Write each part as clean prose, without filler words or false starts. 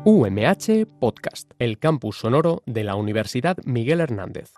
UMH Podcast, el campus sonoro de la Universidad Miguel Hernández.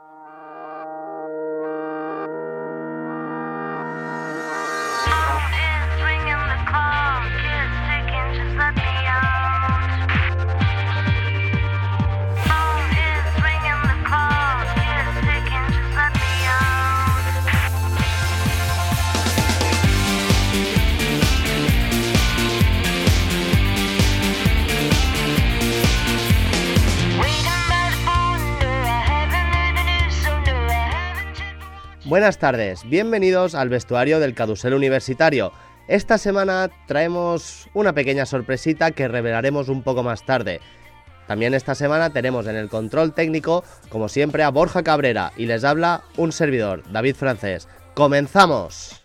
Buenas tardes, bienvenidos al vestuario del Carrusel Universitario. Esta semana traemos una pequeña sorpresita que revelaremos un poco más tarde. También esta semana tenemos en el control técnico, como siempre, a Borja Cabrera y les habla un servidor, David Francés. ¡Comenzamos!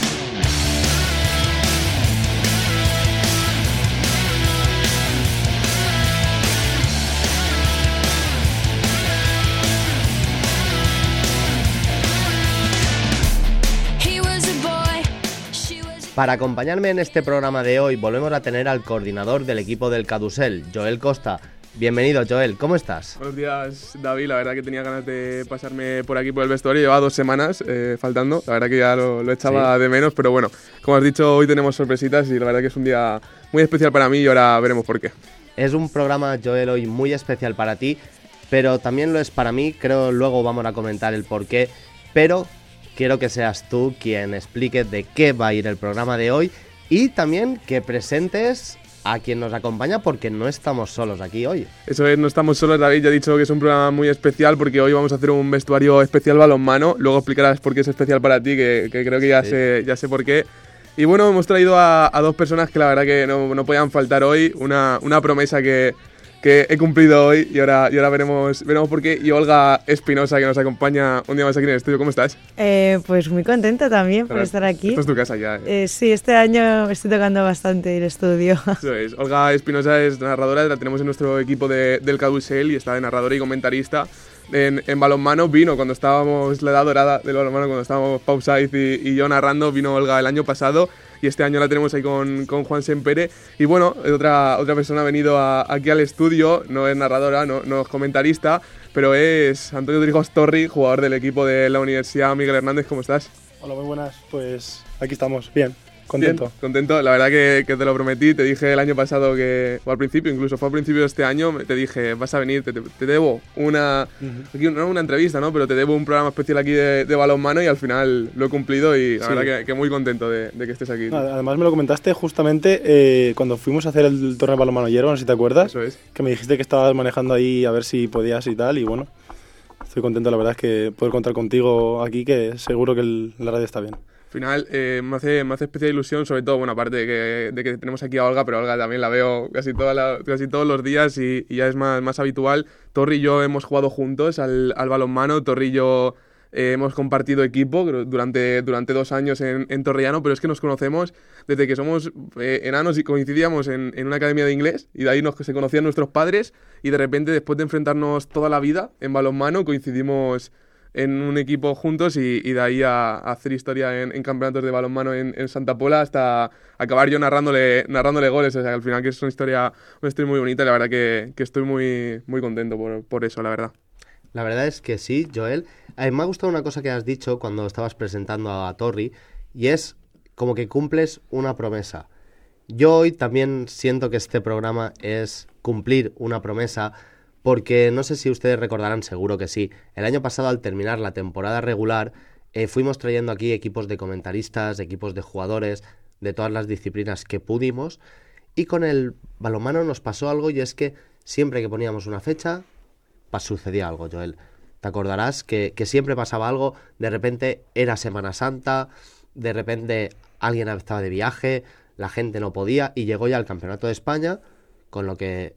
Para acompañarme en este programa de hoy volvemos a tener al coordinador del equipo del Carrusel, Joel Costa. Bienvenido, Joel, ¿cómo estás? Buenos días, David. La verdad que tenía ganas de pasarme por aquí por el vestuario. Llevaba 2 semanas faltando. La verdad que ya lo echaba de menos, pero bueno, como has dicho, hoy tenemos sorpresitas y la verdad que es un día muy especial para mí y ahora veremos por qué. Es un programa, Joel, hoy muy especial para ti, pero también lo es para mí. Creo luego vamos a comentar el por qué, pero quiero que seas tú quien explique de qué va a ir el programa de hoy y también que presentes a quien nos acompaña porque no estamos solos aquí hoy. Eso es, no estamos solos, David. Ya he dicho que es un programa muy especial porque hoy vamos a hacer un vestuario especial balonmano. Luego explicarás por qué es especial para ti, que creo que ya sé por qué. Y bueno, hemos traído a 2 personas que la verdad que no podían faltar hoy. Una promesa que he cumplido hoy y ahora veremos por qué. Y Olga Espinosa, que nos acompaña un día más aquí en el estudio. ¿Cómo estás? Pues muy contenta también por estar aquí. Esta es tu casa ya. Sí, este año estoy tocando bastante el estudio. Eso es. Olga Espinosa es narradora, la tenemos en nuestro equipo del Carrusel y está de narradora y comentarista en balonmano. Vino cuando estábamos, la edad dorada del balonmano, cuando estábamos Pau Saiz y yo narrando, vino Olga el año pasado. Y este año la tenemos ahí con Juan Sempere. Y bueno, otra persona ha venido aquí al estudio, no es narradora, no es comentarista, pero es Antonio Trijos Torri, jugador del equipo de la Universidad Miguel Hernández. ¿Cómo estás? Hola, muy buenas. Pues aquí estamos, bien. Contento. Bien, contento. La verdad que te lo prometí. Te dije el año pasado o al principio, incluso fue al principio de este año, te dije, vas a venir, te debo una entrevista, ¿no? Pero te debo un programa especial aquí de balonmano y al final lo he cumplido y la verdad que muy contento de que estés aquí. Además me lo comentaste justamente cuando fuimos a hacer el torneo de balonmano ayer, no sé si te acuerdas. Eso es. Que me dijiste que estabas manejando ahí a ver si podías y tal, y bueno, estoy contento, la verdad, es que poder contar contigo aquí, que seguro que la radio está bien. Al final me hace especial ilusión, sobre todo, bueno, aparte de que tenemos aquí a Olga, pero Olga también la veo casi todos los días y ya es más habitual. Torri y yo hemos jugado juntos al balonmano. Torri y yo hemos compartido equipo durante 2 años en Torrellano, pero es que nos conocemos desde que somos enanos y coincidíamos en una academia de inglés y de ahí se conocían nuestros padres y de repente, después de enfrentarnos toda la vida en balonmano, coincidimos en un equipo juntos y de ahí a hacer historia en campeonatos de balonmano en Santa Pola hasta acabar yo narrándole goles. O sea, al final que es una historia muy bonita y la verdad que estoy muy, muy contento por eso, la verdad. La verdad es que sí, Joel. Me ha gustado una cosa que has dicho cuando estabas presentando a Torri y es como que cumples una promesa. Yo hoy también siento que este programa es cumplir una promesa. Porque no sé si ustedes recordarán, seguro que sí, el año pasado al terminar la temporada regular fuimos trayendo aquí equipos de comentaristas, equipos de jugadores de todas las disciplinas que pudimos y con el balonmano nos pasó algo y es que siempre que poníamos una fecha sucedía algo, Joel. Te acordarás que siempre pasaba algo, de repente era Semana Santa, de repente alguien estaba de viaje, la gente no podía y llegó ya el Campeonato de España, con lo que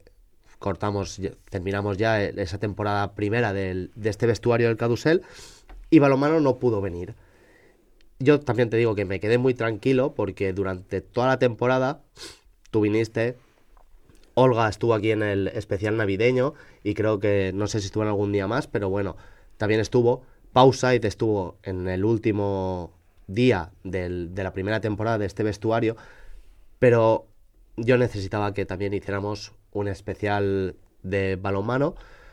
terminamos ya esa temporada primera de este vestuario del Carrusel y balonmano no pudo venir. Yo también te digo que me quedé muy tranquilo porque durante toda la temporada tú viniste, Olga estuvo aquí en el especial navideño y creo que, no sé si estuvo en algún día más, pero bueno, también estuvo. Pau Saiz estuvo en el último día de la primera temporada de este vestuario, pero yo necesitaba que también hiciéramos un especial de balonmano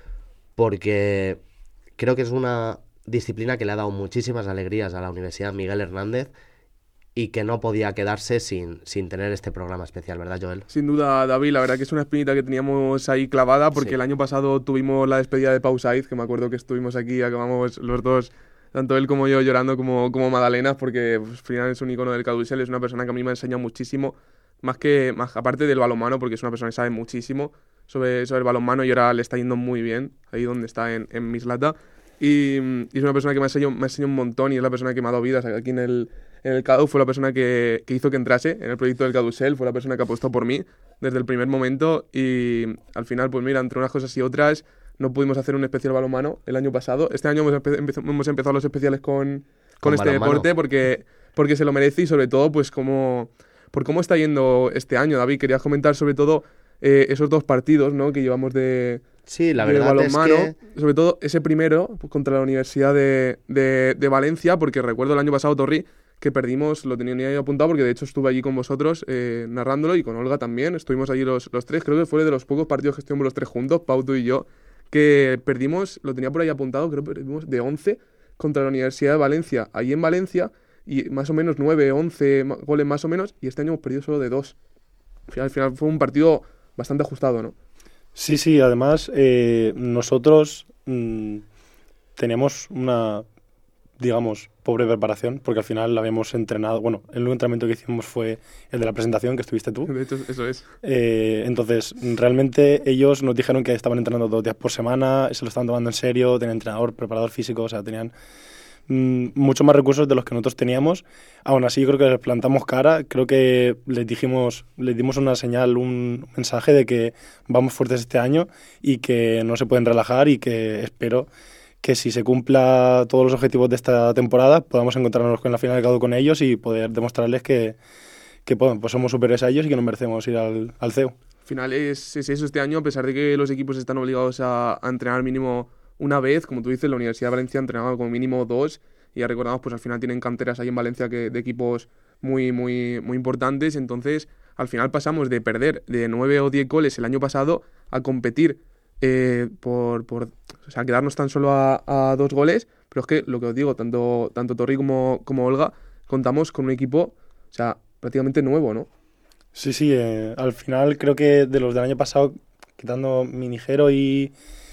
porque creo que es una disciplina que le ha dado muchísimas alegrías a la Universidad Miguel Hernández y que no podía quedarse sin tener este programa especial, ¿verdad, Joel? Sin duda, David, la verdad que es una espinita que teníamos ahí clavada porque Sí. el año pasado tuvimos la despedida de Pau Saiz, que me acuerdo que estuvimos aquí, acabamos los dos, tanto él como yo, llorando como magdalenas porque pues, al final es un icono del Cadusel, es una persona que a mí me ha enseñado muchísimo, más aparte del balonmano, porque es una persona que sabe muchísimo sobre el balonmano y ahora le está yendo muy bien, ahí donde está en Mislata. Y es una persona que me ha enseñado un montón y es la persona que me ha dado vidas aquí en el CADU. Fue la persona que hizo que entrase en el proyecto del Cadusel, fue la persona que apostó por mí desde el primer momento y al final, pues mira, entre unas cosas y otras no pudimos hacer un especial balonmano el año pasado. Este año hemos empezado los especiales con este balonmano. deporte porque se lo merece y sobre todo pues por cómo está yendo este año. David, querías comentar sobre todo esos 2 partidos, ¿no?, que llevamos de Sí, la de verdad es balonmano, que... sobre todo ese primero contra la Universidad de Valencia, porque recuerdo el año pasado, Torri, que perdimos, lo tenía ahí apuntado porque de hecho estuve allí con vosotros narrándolo y con Olga también, estuvimos allí los tres, creo que fue de los pocos partidos que estuvimos los tres juntos, Pau, tú y yo, que perdimos, lo tenía por ahí apuntado, creo que perdimos de 11 contra la Universidad de Valencia, allí en Valencia, y más o menos 9, 11 goles más o menos, y este año hemos perdido solo de 2. Al final fue un partido bastante ajustado, ¿no? Sí, además nosotros teníamos una, digamos, pobre preparación, porque al final la habíamos entrenado, bueno, el único entrenamiento que hicimos fue el de la presentación, que estuviste tú. De hecho, eso es. Entonces, realmente ellos nos dijeron que estaban entrenando 2 días por semana, se lo estaban tomando en serio, tenían entrenador, preparador físico, o sea, tenían mucho más recursos de los que nosotros teníamos. Aún así, creo que les plantamos cara, creo que les dimos una señal, un mensaje de que vamos fuertes este año y que no se pueden relajar y que espero que si se cumpla todos los objetivos de esta temporada podamos encontrarnos en la final del CADU con ellos y poder demostrarles que pues somos superiores a ellos y que nos merecemos ir al CEU. Al final es eso este año, a pesar de que los equipos están obligados a entrenar mínimo una vez, como tú dices, la Universidad de Valencia entrenaba como mínimo 2 y ya recordamos, pues al final tienen canteras ahí en Valencia de equipos muy importantes, entonces al final pasamos de perder de 9 o 10 goles el año pasado a competir o sea, quedarnos tan solo a 2 goles, pero es que lo que os digo, tanto Torri como Olga, contamos con un equipo, o sea, prácticamente nuevo, ¿no? Sí, al final creo que de los del año pasado, quitando Minijero y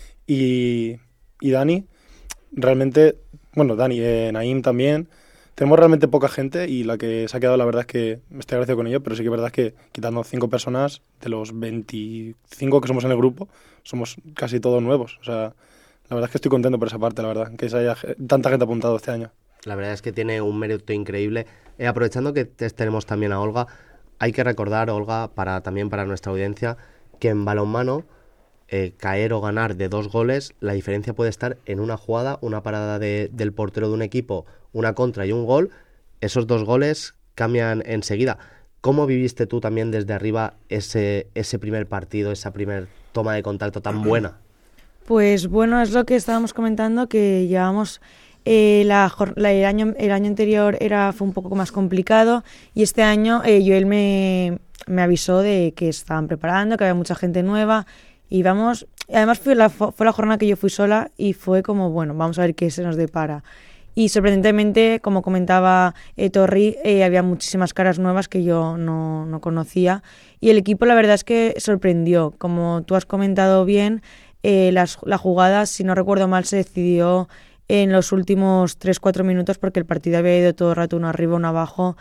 Dani, realmente, bueno, Dani, Naim también, tenemos realmente poca gente y la que se ha quedado, la verdad es que me estoy agradecido con ello, pero sí que es verdad es que quitando 5 personas de los 25 que somos en el grupo, somos casi todos nuevos. O sea, la verdad es que estoy contento por esa parte, la verdad, que se haya tanta gente apuntado este año. La verdad es que tiene un mérito increíble. Aprovechando que tenemos también a Olga, hay que recordar, Olga, también para nuestra audiencia, que en balonmano caer o ganar de 2 goles, la diferencia puede estar en una jugada, una parada del portero de un equipo, una contra y un gol. Esos 2 goles cambian enseguida. ¿Cómo viviste tú también desde arriba ese primer partido, esa primer toma de contacto tan buena? Pues bueno, es lo que estábamos comentando, que llevamos el año anterior fue un poco más complicado y este año Joel me avisó de que estaban preparando, que había mucha gente nueva y además fue la jornada que yo fui sola y fue como, bueno, vamos a ver qué se nos depara. Y sorprendentemente, como comentaba Torri, había muchísimas caras nuevas que yo no conocía y el equipo la verdad es que sorprendió. Como tú has comentado bien, la jugada, si no recuerdo mal, se decidió en los últimos 3-4 minutos porque el partido había ido todo el rato uno arriba, uno abajo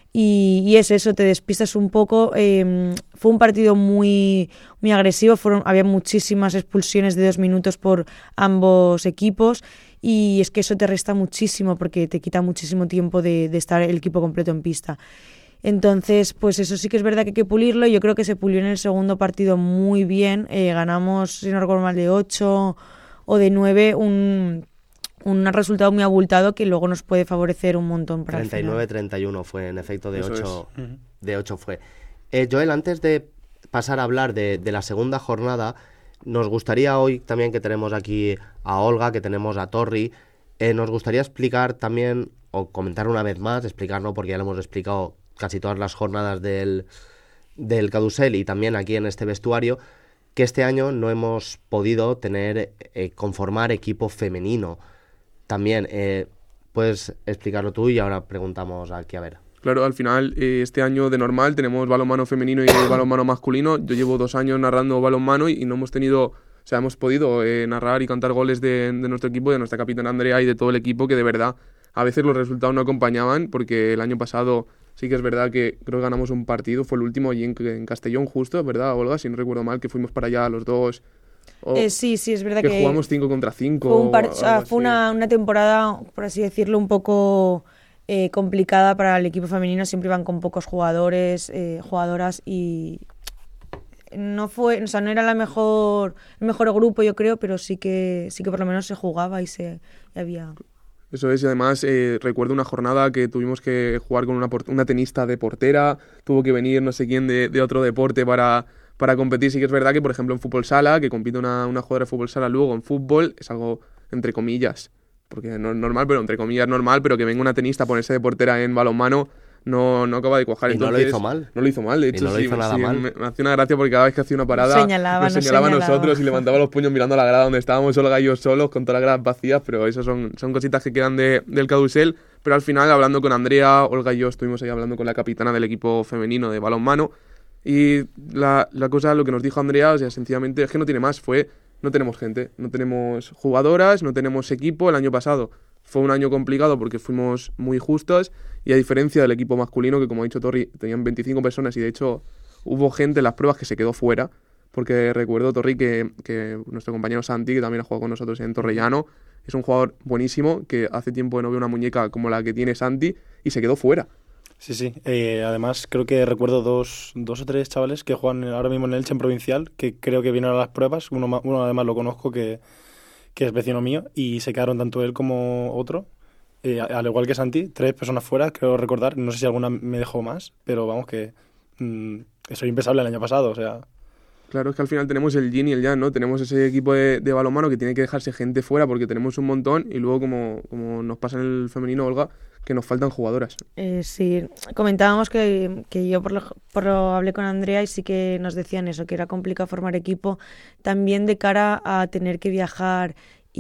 y es eso, te despistas un poco. Fue un partido muy agresivo, había muchísimas expulsiones de 2 minutos por ambos equipos y es que eso te resta muchísimo porque te quita muchísimo tiempo de estar el equipo completo en pista. Entonces, pues eso sí que es verdad que hay que pulirlo y yo creo que se pulió en el segundo partido muy bien. Ganamos, si no recuerdo mal, de 8 o de 9, un resultado muy abultado que luego nos puede favorecer un montón para 39-31 fue, en efecto, de 8 es. De 8 fue. Joel, antes de pasar a hablar de la segunda jornada, nos gustaría hoy también, que tenemos aquí a Olga, que tenemos a Torri, nos gustaría explicar también, o comentar una vez más, explicarlo porque ya lo hemos explicado casi todas las jornadas del Cadusel y también aquí en este vestuario, que este año no hemos podido tener conformar equipo femenino. También, puedes explicarlo tú y ahora preguntamos aquí a ver. Claro, al final, este año de normal tenemos balonmano femenino y balonmano masculino. Yo llevo 2 años narrando balonmano y no hemos tenido, o sea, hemos podido narrar y cantar goles de nuestro equipo, de nuestra capitana Andrea y de todo el equipo, que de verdad a veces los resultados no acompañaban, porque el año pasado sí que es verdad que creo que ganamos un partido, fue el último allí en Castellón justo, ¿verdad, Olga? Si no recuerdo mal, que fuimos para allá los dos. Sí, es verdad que jugamos 5 contra 5. Fue una temporada, por así decirlo, un poco complicada para el equipo femenino. Siempre iban con pocos jugadores, jugadoras, y no fue, o sea, no era el mejor grupo, yo creo, pero sí que por lo menos se jugaba y había. Eso es, y además recuerdo una jornada que tuvimos que jugar con una tenista de portera, tuvo que venir no sé quién de otro deporte para competir. Sí que es verdad que, por ejemplo, en fútbol sala, que compite una jugadora de fútbol sala luego en fútbol, es algo entre comillas, porque no es normal, pero entre comillas normal, pero que venga una tenista a ponerse de portera en balonmano no acaba de cuajar. Y entonces, no lo hizo mal. No lo hizo mal, de hecho, no lo hizo nada mal. Me hacía una gracia porque cada vez que hacía una parada nos señalaba a nosotros y levantaba los puños mirando a la grada donde estábamos Olga y yo solos con todas las gradas vacías, pero eso son cositas que quedan del carrusel. Pero al final, hablando con Andrea, Olga y yo estuvimos ahí hablando con la capitana del equipo femenino de balonmano, y la cosa, lo que nos dijo Andrea, o sea, sencillamente es que no tiene más, no tenemos gente, no tenemos jugadoras, no tenemos equipo. El año pasado fue un año complicado porque fuimos muy justos, y a diferencia del equipo masculino, que como ha dicho Torri, tenían 25 personas y de hecho hubo gente en las pruebas que se quedó fuera, porque recuerdo, Torri, que nuestro compañero Santi, que también ha jugado con nosotros en Torrellano, es un jugador buenísimo, que hace tiempo que no veo una muñeca como la que tiene Santi, y se quedó fuera. Sí. Además, creo que recuerdo dos o tres chavales que juegan ahora mismo en Elche, en provincial, que creo que vinieron a las pruebas. Uno además lo conozco, que es vecino mío, y se quedaron tanto él como otro. Al igual que Santi, 3 personas fuera, creo recordar. No sé si alguna me dejó más, pero vamos, que eso es impensable el año pasado, o sea. Claro, es que al final tenemos el yin y el yang, ¿no? Tenemos ese equipo de balonmano que tiene que dejarse gente fuera porque tenemos un montón, y luego, como nos pasa en el femenino, Olga, que nos faltan jugadoras. Sí, comentábamos que yo por lo hablé con Andrea y sí que nos decían eso, que era complicado formar equipo también de cara a tener que viajar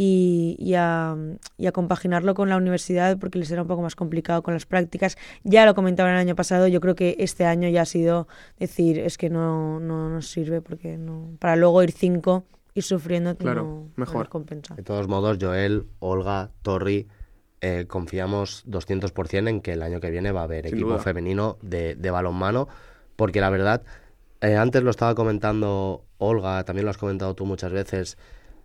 y a compaginarlo con la universidad, porque les era un poco más complicado con las prácticas. Ya lo comentaban el año pasado, yo creo que este año ya ha sido decir, es que no nos sirve, porque no, para luego ir 5 y sufriendo, claro, mejor. No compensa. De todos modos, Joel, Olga, Torri, confiamos 200% en que el año que viene va a haber Sin equipo duda. femenino de balonmano, porque la verdad, antes lo estaba comentando Olga, también lo has comentado tú muchas veces,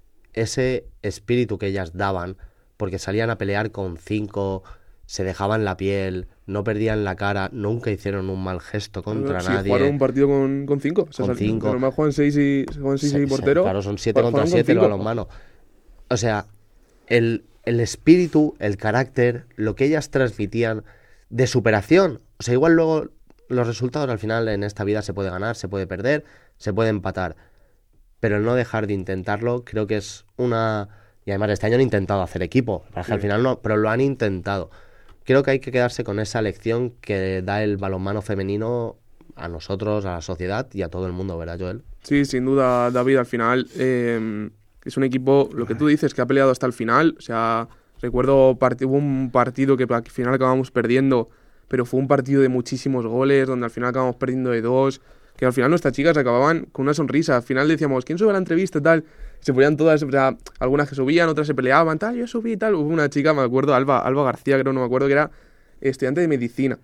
ese espíritu que ellas daban, porque salían a pelear con 5, se dejaban la piel, no perdían la cara, nunca hicieron un mal gesto contra nadie. Jugaron un partido con 5. Con 5. Normal juegan 6 y portero. Claro, son 7 contra 7 el balonmano. O sea, el espíritu, el carácter, lo que ellas transmitían de superación. O sea, igual luego los resultados al final en esta vida se puede ganar, se puede perder, se puede empatar. Pero el no dejar de intentarlo creo que es una... Y además este año han intentado hacer equipo. Para que al final no, pero lo han intentado. Creo que hay que quedarse con esa lección que da el balonmano femenino a nosotros, a la sociedad y a todo el mundo, ¿verdad, Joel? Sí, sin duda, David. Al final es un equipo, lo que tú dices, que ha peleado hasta el final. O sea, recuerdo hubo un partido que al final acabamos perdiendo, pero fue un partido de muchísimos goles, donde al final acabamos perdiendo de 2, que al final nuestras chicas acababan con una sonrisa. Al final decíamos, ¿quién sube a la entrevista? Tal. Se ponían todas, o sea, algunas que subían, otras se peleaban, tal, yo subí y tal. Hubo una chica, me acuerdo, Alba García, creo, no me acuerdo, que era estudiante de medicina.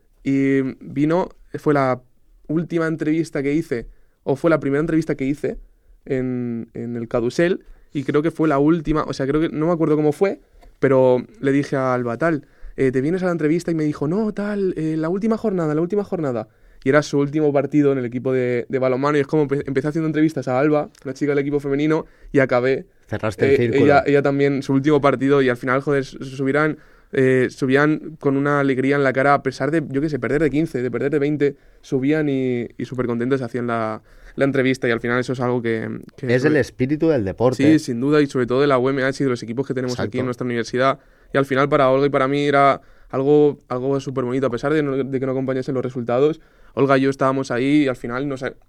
Y vino, fue la última entrevista que hice, o fue la primera entrevista que hice en el Cadusel, y creo que fue la última, o sea, creo que, no me acuerdo cómo fue, pero le dije a Alba, tal, ¿te vienes a la entrevista? Y me dijo, no, tal, la última jornada. Y era su último partido en el equipo de balonmano, y es como empecé haciendo entrevistas a Alba, una chica del equipo femenino, y acabé. Cerraste el círculo. Ella también, su último partido, y al final, joder, subían con una alegría en la cara, a pesar de, yo qué sé, perder de 15, de perder de 20, subían y súper contentos hacían la entrevista, y al final eso es algo que es el espíritu del deporte. Sí, sin duda, y sobre todo de la UMH y de los equipos que tenemos aquí en nuestra universidad. Y al final para Olga y para mí era algo súper bonito, a pesar de que no acompañasen los resultados. Olga y yo estábamos ahí y al final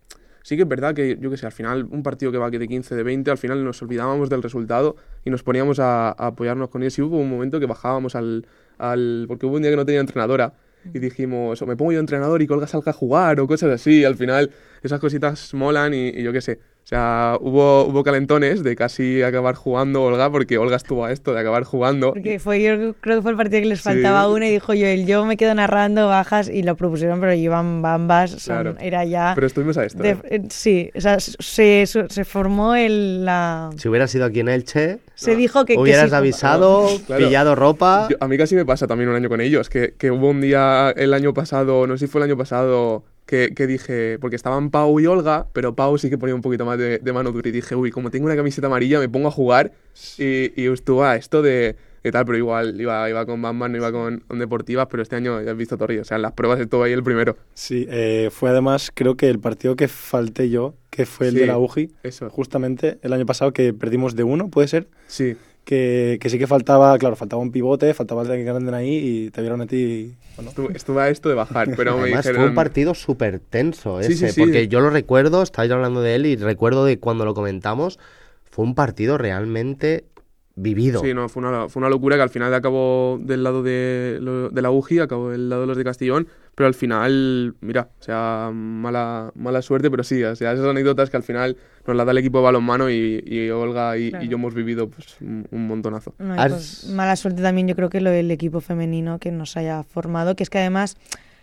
sí que es verdad que, yo qué sé, al final un partido que va de 15, de 20, al final nos olvidábamos del resultado y nos poníamos a apoyarnos con ellos. Y hubo un momento que bajábamos porque hubo un día que no tenía entrenadora y dijimos, o me pongo yo entrenador y que Olga salga a jugar o cosas así. Al final esas cositas molan y yo qué sé. O sea, hubo calentones de casi acabar jugando Olga, porque Olga estuvo a esto de acabar jugando. Porque yo creo que fue el partido que les faltaba una y dijo yo me quedo narrando bajas y lo propusieron, pero iban bambas, Claro. Era ya... Pero estuvimos a esto. Sí, o sea, se formó Si hubiera sido aquí en Elche, se dijo que hubieras sí, avisado, Claro. pillado ropa... A mí casi me pasa también un año con ellos, que hubo un día el año pasado, no sé si fue el año pasado, que dije, porque estaban Pau y Olga, pero Pau sí que ponía un poquito más de mano dura y dije, uy, como tengo una camiseta amarilla me pongo a jugar y estuvo a esto de tal, pero igual iba con Batman, no iba con deportivas, pero este año ya has visto Torri, o sea, en las pruebas estuvo ahí el primero. Sí, fue además creo que el partido que falté yo, que fue el de la UGI, eso. justamente el año pasado que perdimos de 1, ¿puede ser? Sí. Que sí que faltaba un pivote, faltaba el de que anden ahí y te vieron a ti y, bueno. Estuve a esto de bajar, pero me Además dijeron... fue un partido súper tenso Sí, ese, sí. porque yo lo recuerdo, estáis hablando de él y recuerdo de cuando lo comentamos, fue un partido realmente vivido. Sí, no, fue una locura que al final acabó del lado de la UGI, acabó del lado de los de Castellón, pero al final, mira, o sea, mala suerte, pero sí, o sea, esas anécdotas que al final nos las da el equipo de balonmano y Olga y yo hemos vivido pues un montonazo. No, pues, mala suerte también yo creo que lo del equipo femenino que nos haya formado, que es que además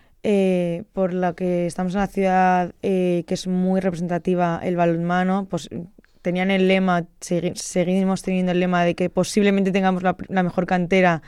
por lo que estamos en una ciudad que es muy representativa el balonmano, pues tenían el lema, seguimos teniendo el lema de que posiblemente tengamos la mejor cantera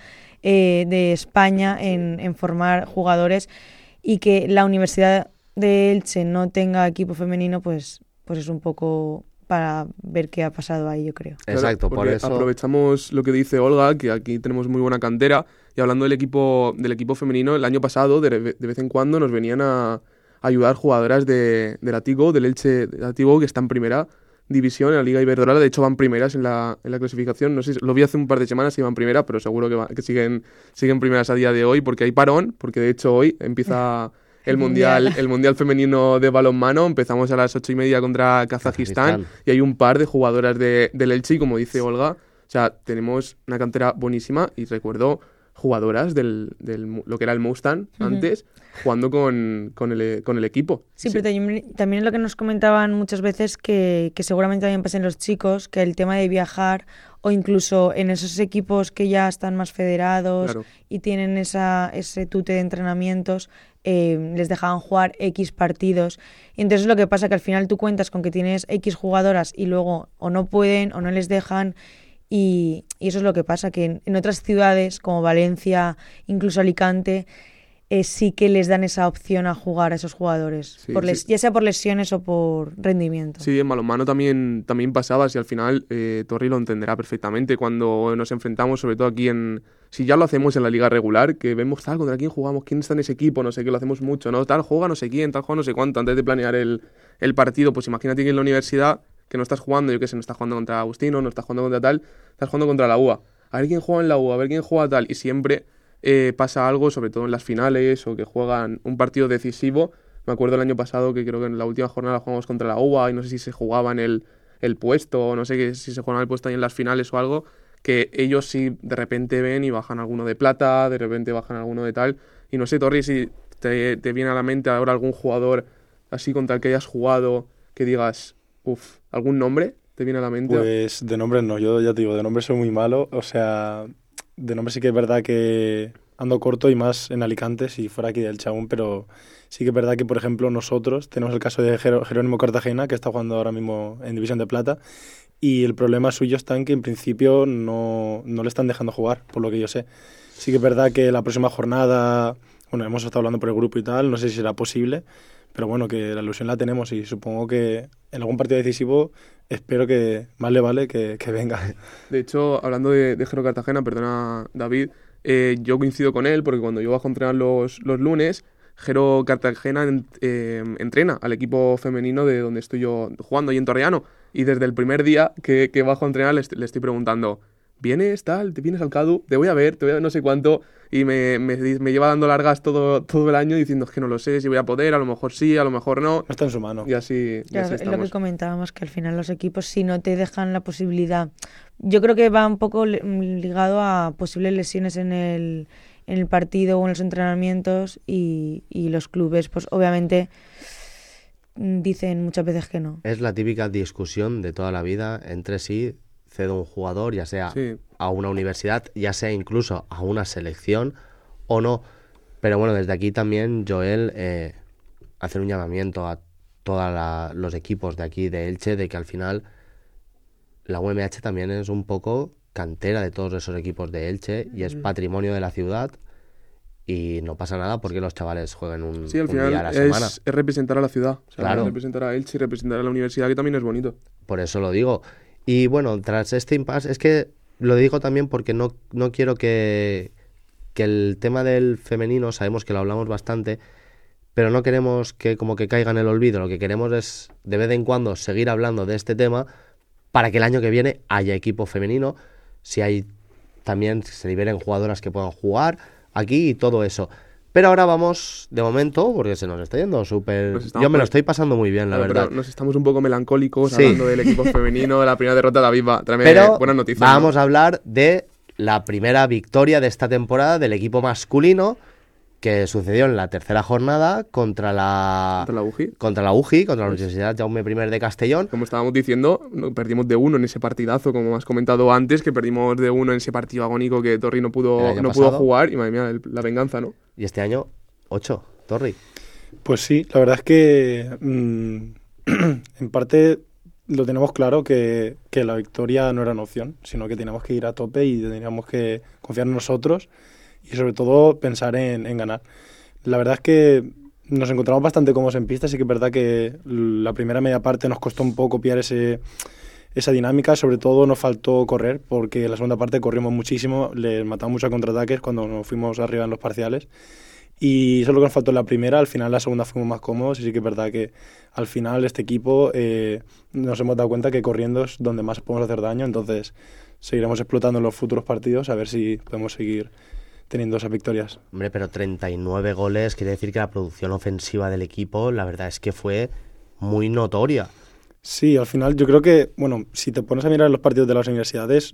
de España en formar jugadores, y que la Universidad de Elche no tenga equipo femenino, pues es un poco para ver qué ha pasado ahí, yo creo. Exacto, Claro, por eso... aprovechamos lo que dice Olga, que aquí tenemos muy buena cantera, y hablando del equipo femenino, el año pasado, de vez en cuando, nos venían a ayudar jugadoras de la Tigo, del Elche, de la Tigo, que está en primera división en la Liga Iberdrola. De hecho van primeras en la clasificación, no sé, lo vi hace un par de semanas y van primera, pero seguro que siguen primeras a día de hoy, porque hay parón, porque de hecho hoy empieza el mundial femenino de balonmano. Empezamos a las 8:30 contra Kazajistán y hay un par de jugadoras del Elche, y como dice Olga, o sea, tenemos una cantera buenísima, y recuerdo jugadoras del lo que era el Mustang antes, jugando con el equipo. Sí, pero también es lo que nos comentaban muchas veces, que seguramente también pasa en los chicos, que el tema de viajar, o incluso en esos equipos que ya están más federados, claro, y tienen ese tute de entrenamientos, les dejaban jugar X partidos. Y entonces lo que pasa que al final tú cuentas con que tienes X jugadoras y luego o no pueden o no les dejan. Y eso es lo que pasa, que en otras ciudades como Valencia, incluso Alicante, sí que les dan esa opción a jugar a esos jugadores, sí, ya sea por lesiones o por rendimiento. Sí, en balonmano también pasaba, y al final Torri lo entenderá perfectamente cuando nos enfrentamos, sobre todo aquí si ya lo hacemos en la liga regular, que vemos tal, contra quién jugamos, quién está en ese equipo, no sé qué, lo hacemos mucho, ¿no? Tal juega no sé quién, tal juega no sé cuánto, antes de planear el partido. Pues imagínate que en la universidad, que no estás jugando, yo qué sé, no estás jugando contra Agustino, no estás jugando contra tal, estás jugando contra la UA. A ver quién juega en la UA, a ver quién juega tal, y siempre pasa algo, sobre todo en las finales, o que juegan un partido decisivo. Me acuerdo el año pasado que creo que en la última jornada jugamos contra la UA y no sé si se jugaban el puesto, o no sé si se jugaban el puesto ahí en las finales o algo, que ellos sí de repente ven y bajan alguno de plata, de repente bajan alguno de tal, y no sé, Torri, si te viene a la mente ahora algún jugador así contra el que hayas jugado, que digas, ¿algún nombre te viene a la mente? Pues de nombres no, yo ya te digo, de nombres soy muy malo, o sea, de nombres sí que es verdad que ando corto, y más en Alicante, si fuera aquí del Chabón, pero sí que es verdad que, por ejemplo, nosotros tenemos el caso de Jerónimo Cartagena, que está jugando ahora mismo en División de Plata, y el problema suyo está en que en principio no le están dejando jugar, por lo que yo sé. Sí que es verdad que la próxima jornada, bueno, hemos estado hablando por el grupo y tal, no sé si será posible, pero bueno, que la ilusión la tenemos, y supongo que en algún partido decisivo espero que más le vale que venga. De hecho, hablando de Jero Cartagena, perdona David, yo coincido con él, porque cuando yo bajo a entrenar los lunes, Jero Cartagena entrena al equipo femenino de donde estoy yo jugando, ahí en Torriano, y desde el primer día que bajo a entrenar le estoy preguntando, vienes, tal, te vienes al CADU, te voy a ver no sé cuánto, y me lleva dando largas todo el año diciendo es que no lo sé si voy a poder, a lo mejor sí, a lo mejor no. No está en su mano. Y así, Claro, es lo estamos. que comentábamos, que al final los equipos, si no te dejan la posibilidad, yo creo que va un poco ligado a posibles lesiones en el partido o en los entrenamientos, y los clubes, pues obviamente dicen muchas veces que no. Es la típica discusión de toda la vida entre si cede un jugador, ya sea Sí. a una universidad, ya sea incluso a una selección o no. Pero bueno, desde aquí también, Joel, hacer un llamamiento a todos los equipos de aquí de Elche, de que al final la UMH también es un poco cantera de todos esos equipos de Elche y es patrimonio de la ciudad, y no pasa nada porque los chavales jueguen un Sí, al día a la final semana. es representar a la ciudad. O sea, Claro. representar a Elche y representar a la universidad, que también es bonito. Por eso lo digo. Y bueno, tras este impasse, es que lo digo también porque no quiero que el tema del femenino, sabemos que lo hablamos bastante, pero no queremos que como que caiga en el olvido. Lo que queremos es de vez en cuando seguir hablando de este tema para que el año que viene haya equipo femenino, si hay también se liberen jugadoras que puedan jugar aquí y todo eso. Pero ahora vamos, de momento, porque se nos está yendo súper... Nos estamos Yo me lo por- estoy pasando muy bien, la Claro, verdad. pero nos estamos un poco melancólicos Sí. hablando del equipo femenino, de la primera derrota de David. Tráeme Pero buenas noticias. vamos ¿no? a hablar de la primera victoria de esta temporada del equipo masculino, que sucedió en la tercera jornada contra la Contra la UGI. contra la UGI, contra la Universidad Jaume I de Castellón. Como estábamos diciendo, perdimos de 1 en ese partidazo, como has comentado antes, que perdimos de 1 en ese partido agónico que Torri no El pudo año no pudo pasado. jugar. Y madre mía, la venganza, ¿no? Y este año, 8, Torri. Pues sí, la verdad es que en parte lo tenemos claro que la victoria no era una opción, sino que teníamos que ir a tope y teníamos que confiar en nosotros y sobre todo pensar en ganar. La verdad es que nos encontramos bastante cómodos en pista, sí que es verdad que la primera media parte nos costó un poco pillar esa dinámica, sobre todo nos faltó correr, porque en la segunda parte corrimos muchísimo, les matamos mucho a contraataques cuando nos fuimos arriba en los parciales. Y eso es lo que nos faltó en la primera. Al final, en la segunda fuimos más cómodos. Y sí que es verdad que al final este equipo nos hemos dado cuenta que corriendo es donde más podemos hacer daño. Entonces seguiremos explotando en los futuros partidos a ver si podemos seguir teniendo esas victorias. Hombre, pero 39 goles, quiere decir que la producción ofensiva del equipo, la verdad es que fue muy notoria. Sí, al final yo creo que, bueno, si te pones a mirar los partidos de las universidades,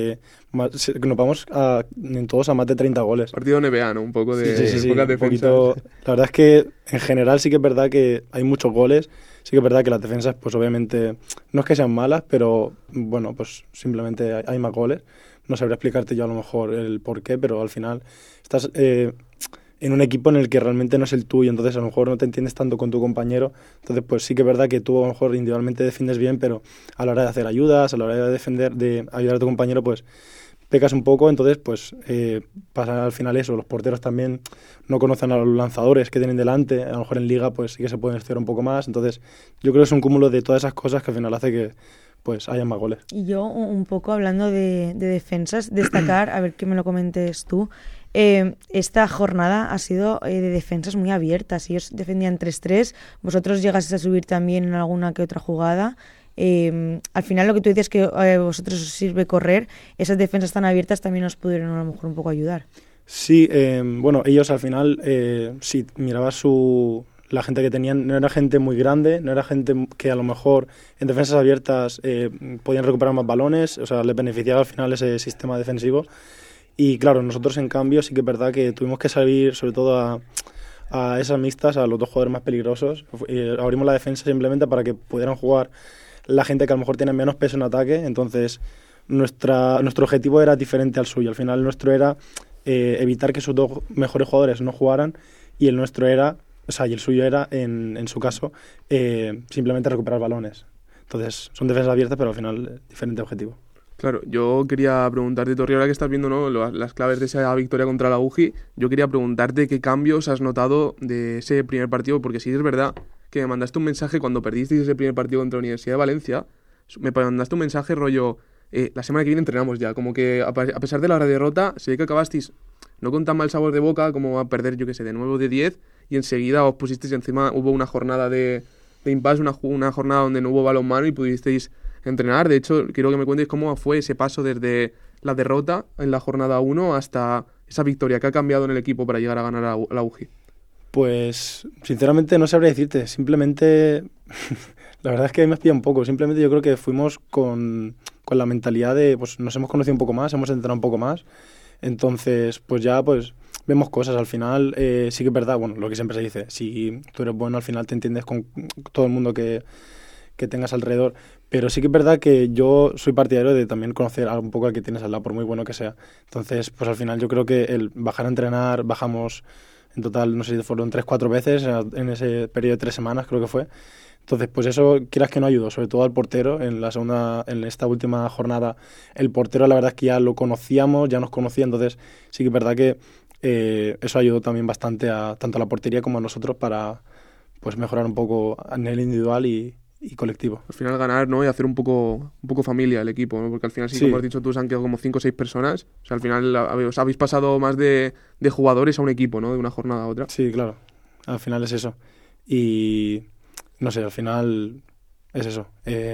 nos vamos en todos a más de 30 goles. Partido NBA, ¿no? Un poco de Sí, pocas un defensas. poquito. La verdad es que en general sí que es verdad que hay muchos goles, sí que es verdad que las defensas pues obviamente no es que sean malas, pero bueno, pues simplemente hay más goles. No sabría explicarte yo a lo mejor el por qué, pero al final estás en un equipo en el que realmente no es el tuyo, entonces a lo mejor no te entiendes tanto con tu compañero, entonces pues sí que es verdad que tú a lo mejor individualmente defiendes bien, pero a la hora de hacer ayudas, a la hora de defender, de ayudar a tu compañero, pues pecas un poco, entonces pues pasa al final eso, los porteros también no conocen a los lanzadores que tienen delante, a lo mejor en liga pues sí que se pueden estudiar un poco más, entonces yo creo que es un cúmulo de todas esas cosas que al final hace que pues haya más goles. Y yo un poco hablando de defensas, destacar, a ver que me lo comentes tú, esta jornada ha sido de defensas muy abiertas. Ellos defendían 3-3, vosotros llegasteis a subir también en alguna que otra jugada. Al final lo que tú dices que vosotros os sirve correr, esas defensas tan abiertas también os pudieron a lo mejor un poco ayudar. Sí, bueno, ellos al final, si mirabas la gente que tenían, no era gente muy grande, no era gente que a lo mejor en defensas abiertas podían recuperar más balones, o sea, les beneficiaba al final ese sistema defensivo. Y claro, nosotros en cambio sí que es verdad que tuvimos que salir sobre todo a esas mixtas, a los dos jugadores más peligrosos. Abrimos la defensa simplemente para que pudieran jugar la gente que a lo mejor tiene menos peso en ataque, entonces nuestro objetivo era diferente al suyo. Al final nuestro era evitar que sus dos mejores jugadores no jugaran y el nuestro era, o sea, y el suyo era, en su caso, simplemente recuperar balones. Entonces son defensas abiertas, pero al final diferente objetivo. Claro, yo quería preguntarte, Torri, ahora que estás viendo, ¿no?, las claves de esa victoria contra la UGI, yo quería preguntarte qué cambios has notado de ese primer partido, porque sí es verdad que me mandaste un mensaje cuando perdisteis ese primer partido contra la Universidad de Valencia, me mandaste un mensaje rollo, la semana que viene entrenamos ya, como que a pesar de la derrota, se ve que acabasteis no con tan mal sabor de boca como a perder, yo qué sé, de 9 o de 10, y enseguida os pusisteis encima, hubo una jornada de impasse, una jornada donde no hubo balonmano y pudisteis entrenar. De hecho, quiero que me cuentes cómo fue ese paso desde la derrota en la jornada 1 hasta esa victoria que ha cambiado en el equipo para llegar a ganar a la UGI? Pues, sinceramente, no sabría decirte. Simplemente, la verdad es que me has pillado un poco. Simplemente yo creo que fuimos con la mentalidad de, pues nos hemos conocido un poco más, hemos entrenado un poco más. Entonces, pues ya, pues vemos cosas. Al final, sí que es verdad, bueno, lo que siempre se dice, si tú eres bueno, al final te entiendes con todo el mundo que tengas alrededor. Pero sí que es verdad que yo soy partidario de también conocer un poco al que tienes al lado, por muy bueno que sea. Entonces, pues al final yo creo que el bajar a entrenar, bajamos en total, no sé si fueron 3-4 veces en ese periodo de 3 semanas, creo que fue. Entonces, pues eso, quieras que no ayudó, sobre todo al portero. En esta última jornada, el portero la verdad es que ya lo conocíamos, ya nos conocía, entonces sí que es verdad que eso ayudó también bastante tanto a la portería como a nosotros para pues mejorar un poco a nivel individual y colectivo. Al final ganar, ¿no? Y hacer un poco familia el equipo, ¿no? Porque al final, sí, como has dicho tú, se han quedado como 5 o 6 personas. O sea, al final habéis pasado más de jugadores a un equipo, ¿no? De una jornada a otra. Sí, claro. Al final es eso. Y no sé, al final es eso.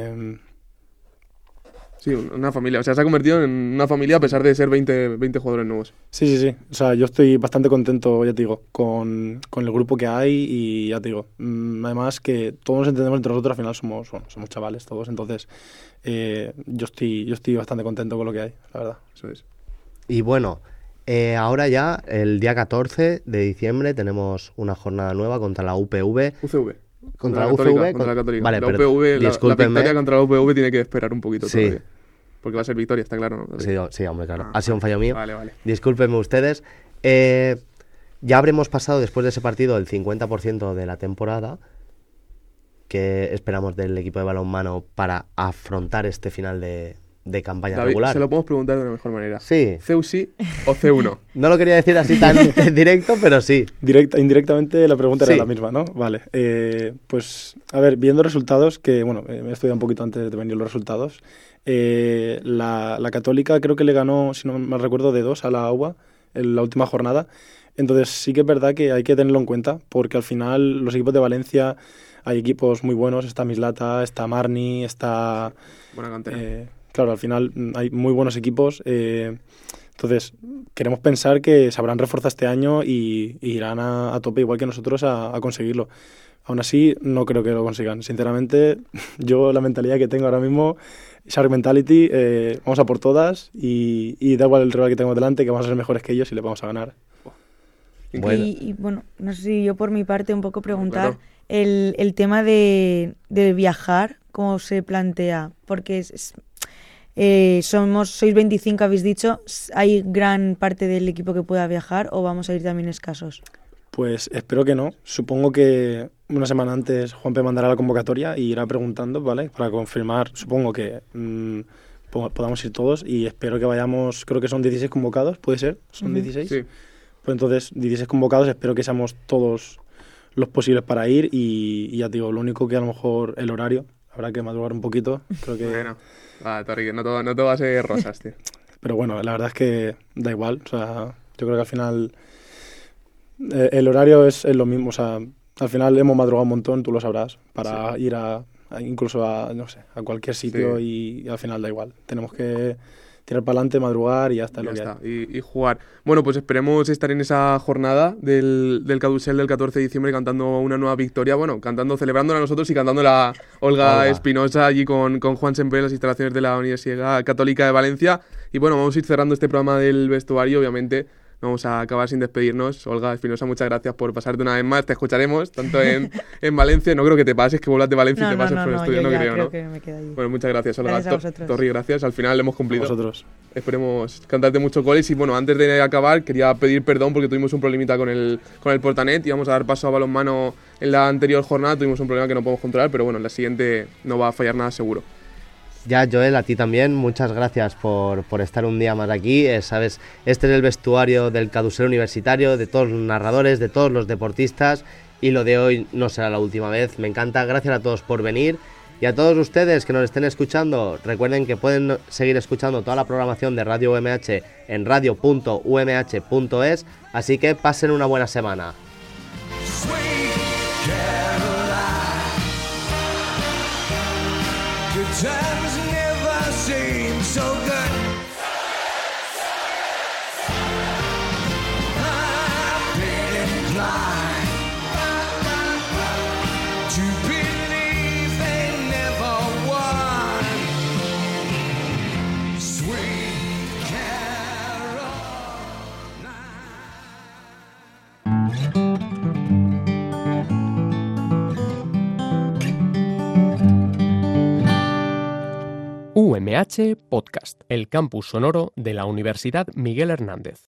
Sí, una familia. O sea, se ha convertido en una familia a pesar de ser 20 jugadores nuevos. Sí. O sea, yo estoy bastante contento, ya te digo, con el grupo que hay y ya te digo, además que todos nos entendemos entre nosotros, al final somos chavales todos, entonces yo estoy bastante contento con lo que hay, la verdad. Eso es. Y bueno, ahora ya, el día 14 de diciembre, tenemos una jornada nueva contra la UPV. Contra la UCV, contra la Católica. Vale, la pero UPV, la victoria contra la UPV tiene que esperar un poquito sí. todavía. Porque va a ser victoria, está claro, ¿no? Sí, hombre, claro. Ha sido un fallo mío. Vale. Discúlpenme ustedes. Ya habremos pasado después de ese partido el 50% de la temporada que esperamos del equipo de balonmano para afrontar este final de campaña David, regular. se lo podemos preguntar de una mejor manera. Sí. ¿CEU sí o C1? No lo quería decir así tan directo, pero sí. Indirectamente la pregunta Sí. era la misma, ¿no? Vale. Pues, a ver, viendo resultados, que bueno, me he estudiado un poquito antes de venir los resultados. La Católica creo que le ganó, si no mal recuerdo, de 2 a la UBA en la última jornada. Entonces sí que es verdad que hay que tenerlo en cuenta, porque al final los equipos de Valencia hay equipos muy buenos. Está Mislata, está Marni, está... Buena cantera. Claro, al final hay muy buenos equipos. Entonces, queremos pensar que se habrán reforzado este año y irán a tope igual que nosotros a conseguirlo. Aún así, no creo que lo consigan. Sinceramente, yo la mentalidad que tengo ahora mismo, Shark Mentality, vamos a por todas y da igual el rival que tenemos delante, que vamos a ser mejores que ellos y le vamos a ganar. Bueno. Y bueno, no sé si yo por mi parte un poco preguntar Claro. el tema de viajar, cómo se plantea, porque sois 25, habéis dicho, ¿hay gran parte del equipo que pueda viajar o vamos a ir también escasos? Pues espero que no. Supongo que una semana antes Juanpe mandará la convocatoria y irá preguntando, ¿vale? Para confirmar, supongo que podamos ir todos y espero que vayamos, creo que son 16 convocados, ¿puede ser? ¿Son 16? Sí. Pues entonces, 16 convocados, espero que seamos todos los posibles para ir y ya te digo, lo único que a lo mejor el horario, habrá que madrugar un poquito, creo que... Bueno, Torri, que no todo va a ser rosas, tío. Pero bueno, la verdad es que da igual, o sea, yo creo que al final el horario es lo mismo, o sea, al final hemos madrugado un montón, tú lo sabrás, para ir incluso a, no sé, a cualquier sitio y al final da igual. Tenemos que tirar para adelante, madrugar y ya está. Y jugar. Bueno, pues esperemos estar en esa jornada del Cadusel del 14 de diciembre cantando una nueva victoria, bueno, celebrándola nosotros y cantándola Olga Espinosa allí con Juan Semper en las instalaciones de la Universidad Católica de Valencia. Y bueno, vamos a ir cerrando este programa del vestuario, obviamente. Vamos a acabar sin despedirnos. Olga Espinosa, muchas gracias por pasarte una vez más. Te escucharemos tanto en Valencia. No creo que te pases, que vuelvas de Valencia y te pases por el estudio. No creo que me quedo allí. Bueno, muchas gracias, Olga. Gracias a vosotros. Torri, gracias. Al final lo hemos cumplido. A vosotros. Esperemos cantarte muchos goles. Y bueno, antes de acabar, quería pedir perdón porque tuvimos un problemita con el Portanet. Íbamos a dar paso a balonmano en la anterior jornada. Tuvimos un problema que no podemos controlar, pero bueno, en la siguiente no va a fallar nada seguro. Ya, Joel, a ti también, muchas gracias por estar un día más aquí. Sabes, este es el vestuario del Cadusel Universitario, de todos los narradores, de todos los deportistas, y lo de hoy no será la última vez. Me encanta, gracias a todos por venir, y a todos ustedes que nos estén escuchando, recuerden que pueden seguir escuchando toda la programación de Radio UMH en radio.umh.es, así que pasen una buena semana. Times never seem so good. UMH Podcast, el campus sonoro de la Universidad Miguel Hernández.